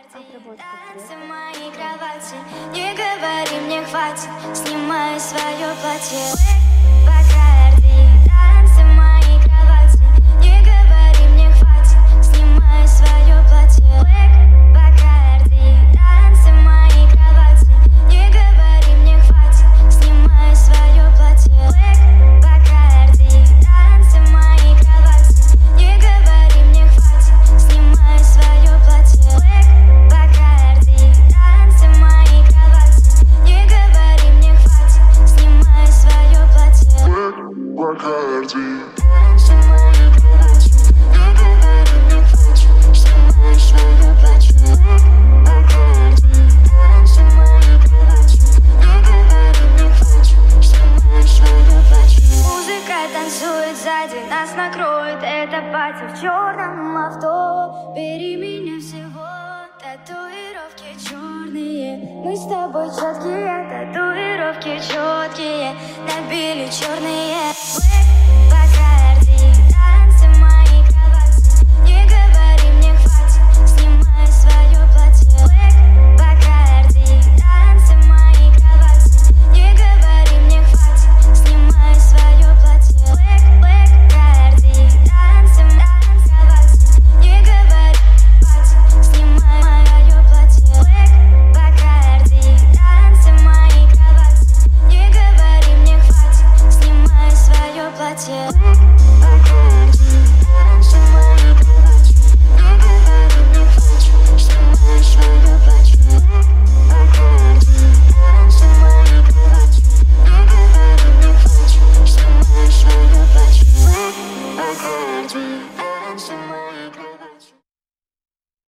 Отработка Танцы в моей кровати, не говори мне хватит, снимай свое платье. Бакарди, танцы в моей кровати, не говори мне хватит, снимай свое платье. Бакарди, танцы в моей кровати, не говори мне хватит, снимай свое платье. Бакарди, танцы в моей кровати, не говори мне хватит, снимай свое платье. Бакарди, танцы в моей кровати, не говори мне хватит, снимай свое платье. Бакарди, танцы в моей кровати, не говори мне хватит, снимай свое платье. Бакарди, танцы в моей кровати, не говори мне хватит, снимай свое платье. Музыка танцует сзади, нас накроет это пати в черном авто. Бери меня всего, татуировки черные. Мы с тобой четкие, татуировки четкие, набили черные.